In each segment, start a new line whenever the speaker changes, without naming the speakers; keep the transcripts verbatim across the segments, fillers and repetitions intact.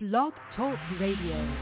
Blog Talk Radio.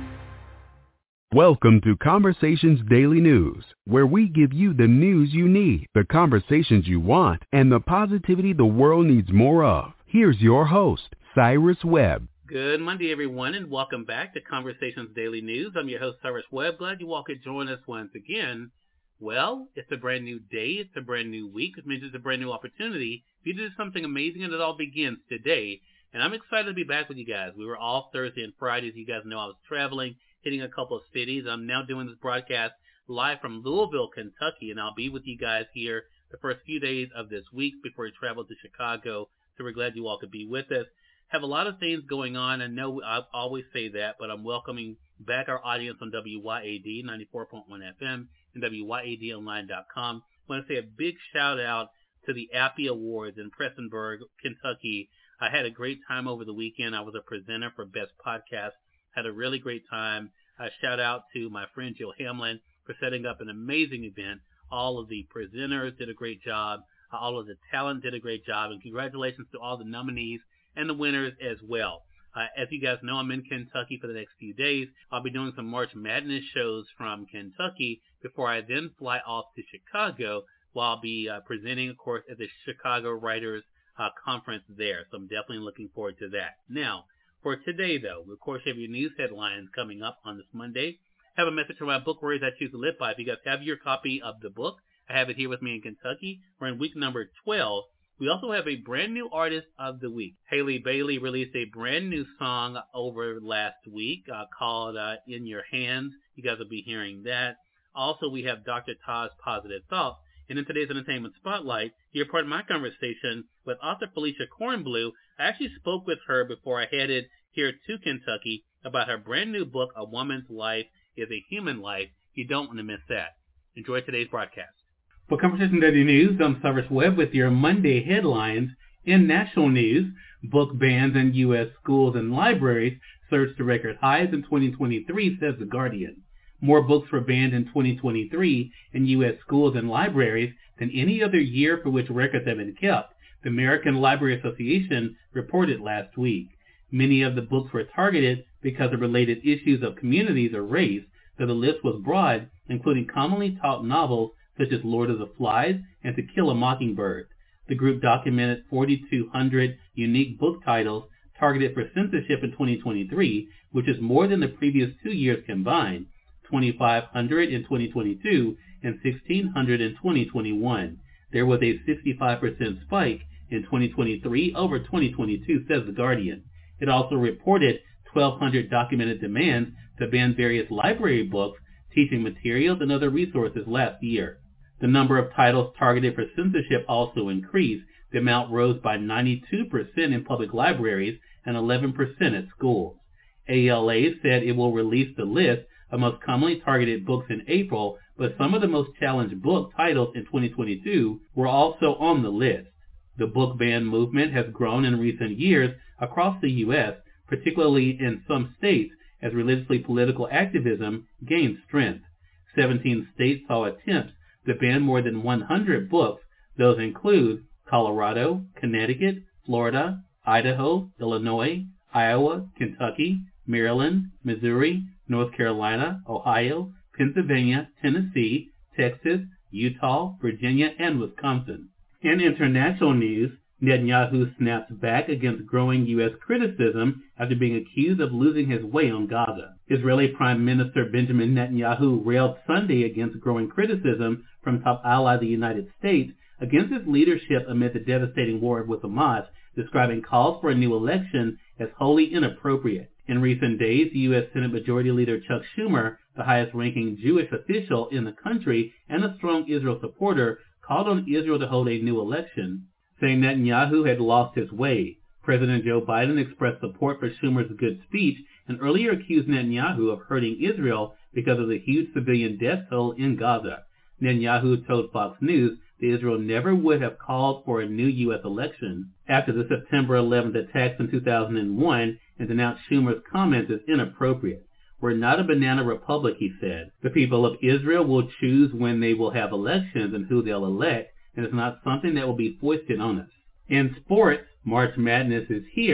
Welcome to Conversations Daily News, where we give you the news you need, the conversations you want, and the positivity the world needs more of. Here's your host, Cyrus Webb.
Good Monday, everyone, and welcome back to Conversations Daily News. I'm your host, Cyrus Webb. Glad you all could join us once again. Well, it's a brand new day. It's a brand new week. It means it's a brand new opportunity for you to do something amazing, and it all begins today. And I'm excited to be back with you guys. We were off Thursday and Friday. As you guys know, I was traveling, hitting a couple of cities. I'm now doing this broadcast live from Louisville, Kentucky, and I'll be with you guys here the first few days of this week before we travel to Chicago. So we're glad you all could be with us. Have a lot of things going on. I know I always say that, but I'm welcoming back our audience on W Y A D ninety-four point one F M and W Y A D online dot com. I want to say a big shout out to the Appy Awards in Prestonsburg, Kentucky. I had a great time over the weekend. I was a presenter for Best Podcast. Had a really great time. A shout out to my friend Jill Hamlin for setting up an amazing event. All of the presenters did a great job. All of the talent did a great job. And congratulations to all the nominees and the winners as well. Uh, as you guys know, I'm in Kentucky for the next few days. I'll be doing some March Madness shows from Kentucky before I then fly off to Chicago, where I'll be uh, presenting, of course, at the Chicago Writers uh, Conference there. So I'm definitely looking forward to that. Now, for today, though, we, of course, have your news headlines coming up on this Monday. I have a message from my book, Words I Choose to Live By. If you guys have your copy of the book, I have it here with me in Kentucky. We're in week number twelve. We also have a brand new artist of the week. Haley Bailey released a brand new song over last week uh, called uh, In Your Hands. You guys will be hearing that. Also, we have Doctor Todd's Positive Thoughts. And in today's Entertainment Spotlight, you're part of my conversation with author Felicia Kornblue. I actually spoke with her before I headed here to Kentucky about her brand new book, A Woman's Life is a Human Life. You don't want to miss that. Enjoy today's broadcast. For Conversation Daily News, I'm Cyrus Webb with your Monday headlines. In national news, book bans in U S schools and libraries surged to record highs in twenty twenty-three, says The Guardian. More books were banned in twenty twenty-three in U S schools and libraries than any other year for which records have been kept, the American Library Association reported last week. Many of the books were targeted because of related issues of communities or race, so the list was broad, including commonly taught novels such as Lord of the Flies and To Kill a Mockingbird. The group documented four thousand two hundred unique book titles targeted for censorship in twenty twenty-three, which is more than the previous two years combined, twenty-five hundred in twenty twenty-two and sixteen hundred in twenty twenty-one. There was a sixty-five percent spike in twenty twenty-three over twenty twenty-two, says The Guardian. It also reported twelve hundred documented demands to ban various library books, teaching materials, and other resources last year. The number of titles targeted for censorship also increased. The amount rose by ninety-two percent in public libraries and eleven percent at schools. A L A said it will release the list of most commonly targeted books in April, but some of the most challenged book titles in twenty twenty-two were also on the list. The book ban movement has grown in recent years across the U S, particularly in some states, as religiously political activism gains strength. seventeen states saw attempts to ban more than one hundred books. Those include Colorado, Connecticut, Florida, Idaho, Illinois, Iowa, Kentucky, Maryland, Missouri, North Carolina, Ohio, Pennsylvania, Tennessee, Texas, Utah, Virginia, and Wisconsin. In international news, Netanyahu snaps back against growing U S criticism after being accused of losing his way on Gaza. Israeli Prime Minister Benjamin Netanyahu railed Sunday against growing criticism from top ally the United States against his leadership amid the devastating war with Hamas, describing calls for a new election as wholly inappropriate. In recent days, U S Senate Majority Leader Chuck Schumer, the highest-ranking Jewish official in the country and a strong Israel supporter, called on Israel to hold a new election, saying Netanyahu had lost his way. President Joe Biden expressed support for Schumer's good speech and earlier accused Netanyahu of hurting Israel because of the huge civilian death toll in Gaza. Netanyahu told Fox News that Israel never would have called for a new U S election after the September eleventh attacks in two thousand one and denounced Schumer's comments as inappropriate. We're not a banana republic, he said. The people of Israel will choose when they will have elections and who they'll elect, and it's not something that will be foisted on us. In sports, March Madness is here.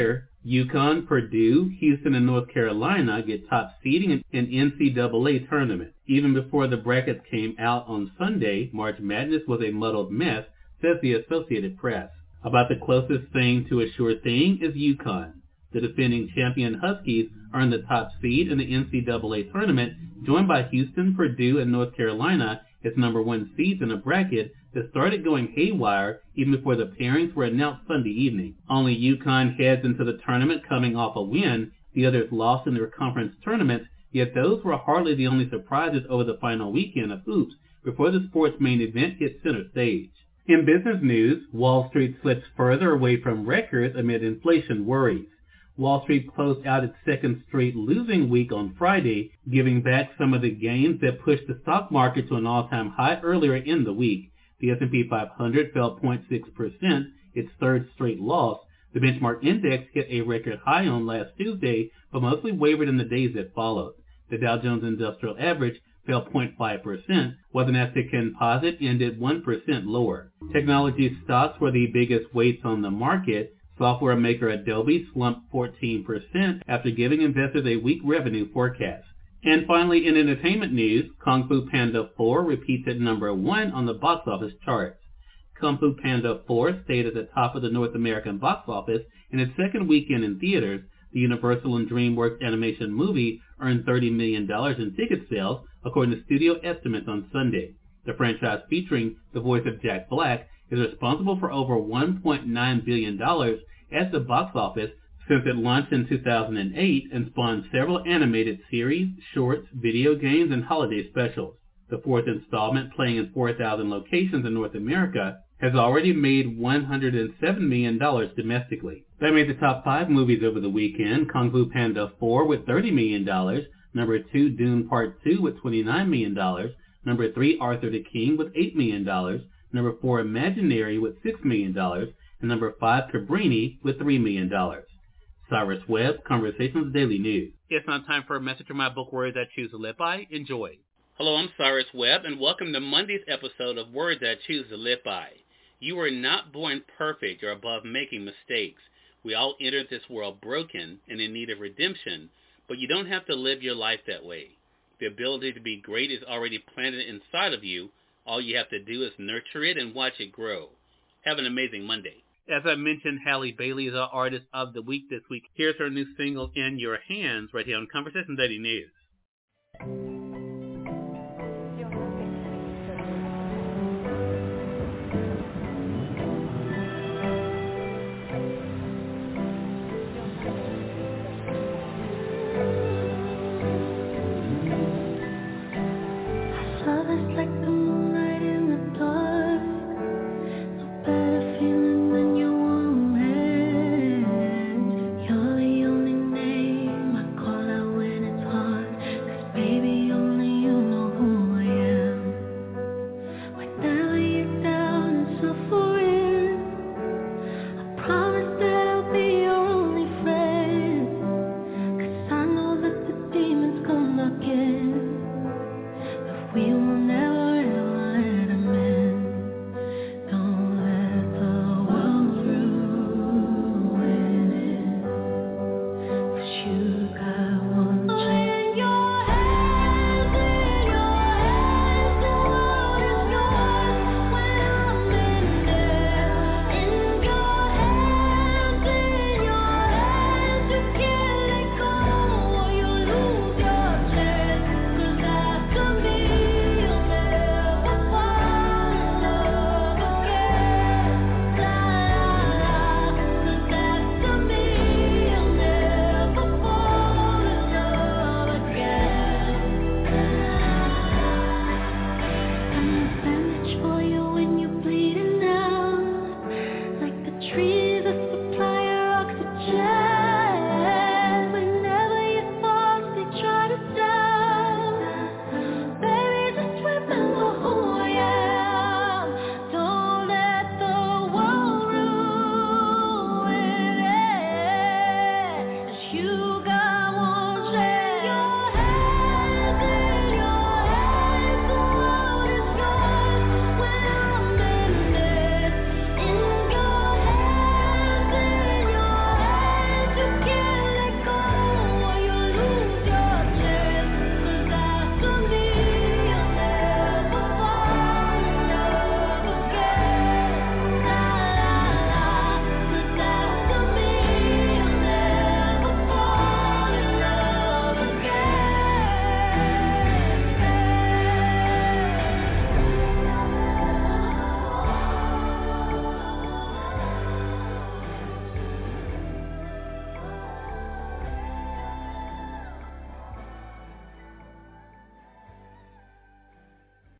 UConn, Purdue, Houston, and North Carolina get top seeding in N C double A tournament. Even before the brackets came out on Sunday, March Madness was a muddled mess, says the Associated Press. About the closest thing to a sure thing is UConn. The defending champion Huskies earned the top seed in the N C double A tournament, joined by Houston, Purdue, and North Carolina as number one seeds in a bracket that started going haywire even before the pairings were announced Sunday evening. Only UConn heads into the tournament coming off a win. The others lost in their conference tournaments, yet those were hardly the only surprises over the final weekend of hoops before the sport's main event hit center stage. In business news, Wall Street slips further away from records amid inflation worries. Wall Street closed out its second straight losing week on Friday, giving back some of the gains that pushed the stock market to an all-time high earlier in the week. The S and P five hundred fell zero point six percent, its third straight loss. The benchmark index hit a record high on last Tuesday, but mostly wavered in the days that followed. The Dow Jones Industrial Average fell zero point five percent, while the Nasdaq Composite ended one percent lower. Technology stocks were the biggest weights on the market. Software maker Adobe slumped fourteen percent after giving investors a weak revenue forecast. And finally, in entertainment news, Kung Fu Panda four repeats at number one on the box office charts. Kung Fu Panda four stayed at the top of the North American box office in its second weekend in theaters. The Universal and DreamWorks animation movie earned thirty million dollars in ticket sales, according to studio estimates on Sunday. The franchise, featuring the voice of Jack Black, is responsible for over one point nine billion dollars at the box office since it launched in two thousand eight and spawned several animated series, shorts, video games, and holiday specials. The fourth installment, playing in four thousand locations in North America, has already made one hundred seven million dollars domestically. That made the top five movies over the weekend: Kung Fu Panda four with thirty million dollars, number two, Dune Part two with twenty-nine million dollars, number three, Arthur the King with eight million dollars, number four, Imaginary with six million dollars, and number five, Cabrini with three million dollars. Cyrus Webb, Conversations Daily News. It's now time for a message from my book, Words I Choose to Live By. Enjoy. Hello, I'm Cyrus Webb, and welcome to Monday's episode of Words I Choose to Live By. You were not born perfect or above making mistakes. We all entered this world broken and in need of redemption, but you don't have to live your life that way. The ability to be great is already planted inside of you. All you have to do is nurture it and watch it grow. Have an amazing Monday. As I mentioned, Halle Bailey is our Artist of the Week this week. Here's her new single, In Your Hands, right here on Conversation Daily News.
Baby,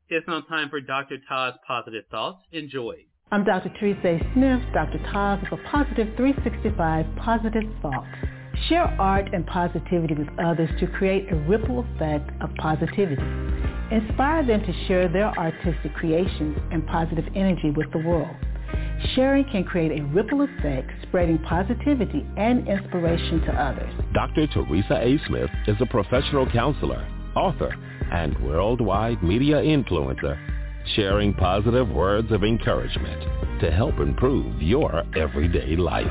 It's now time for Doctor Todd's Positive Thoughts. Enjoy.
I'm Doctor Teresa A. Smith, Doctor Todd of a Positive three sixty-five Positive Thoughts. Share art and positivity with others to create a ripple effect of positivity. Inspire them to share their artistic creations and positive energy with the world. Sharing can create a ripple effect, spreading positivity and inspiration to others.
Doctor Teresa A. Smith is a professional counselor, author, and worldwide media influencer, sharing positive words of encouragement to help improve your everyday life.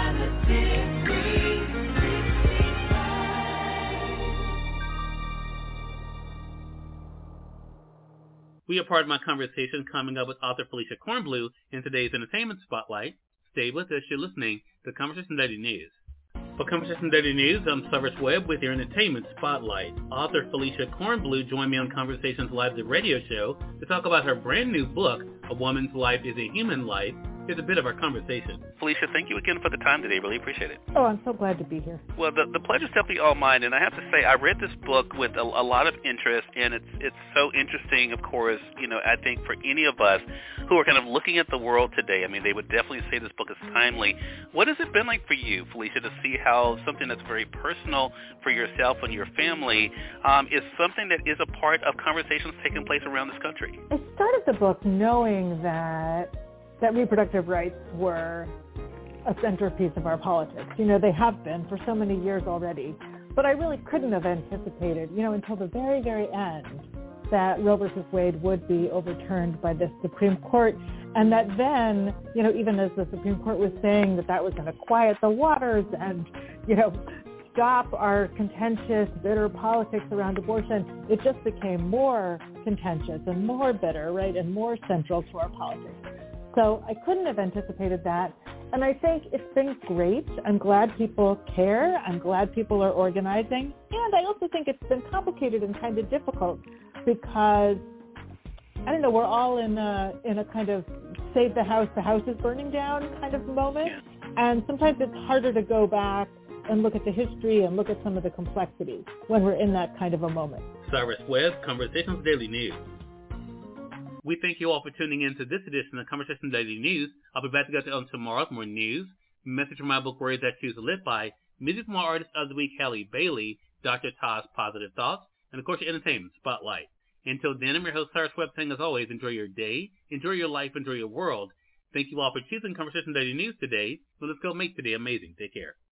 We are part of my conversation coming up with author Felicia Kornblue in today's Entertainment Spotlight. Stay with us. You're listening to Conversation Daily News. For Conversation Daily News, I'm Cyrus Webb with your Entertainment Spotlight. Author Felicia Kornblue joined me on Conversations Live, the radio show, to talk about her brand new book, A Woman's Life is a Human Life. Here's a bit of our conversation. Felicia, thank you again for the time today. Really appreciate it.
Oh, I'm so glad to be here.
Well, the, the pleasure's definitely all mine, and I have to say, I read this book with a, a lot of interest, and it's it's so interesting, of course, you know, I think for any of us who are kind of looking at the world today. I mean, they would definitely say this book is timely. What has it been like for you, Felicia, to see how something that's very personal for yourself and your family um, is something that is a part of conversations taking place around this country?
I started the book knowing that that reproductive rights were a centerpiece of our politics. You know, they have been for so many years already. But I really couldn't have anticipated, you know, until the very, very end that Roe versus Wade would be overturned by the Supreme Court. And that then, you know, even as the Supreme Court was saying that that was going to quiet the waters and, you know, stop our contentious, bitter politics around abortion, it just became more contentious and more bitter, right, and more central to our politics. So I couldn't have anticipated that. And I think it's been great. I'm glad people care. I'm glad people are organizing. And I also think it's been complicated and kind of difficult because, I don't know, we're all in a, in a kind of save the house, the house is burning down kind of moment. And sometimes it's harder to go back and look at the history and look at some of the complexities when we're in that kind of a moment.
Cyrus Webb, Conversations Daily News. We thank you all for tuning in to this edition of Conversation Daily News. I'll be back to get on tomorrow with more news, message from my book, Words I Choose to Live By, music from our artist of the week, Halle Bailey, Doctor Todd's Positive Thoughts, and of course your Entertainment Spotlight. Until then, I'm your host, Cyrus Webb, saying as always, enjoy your day, enjoy your life, enjoy your world. Thank you all for choosing Conversation Daily News today. So let's go make today amazing. Take care.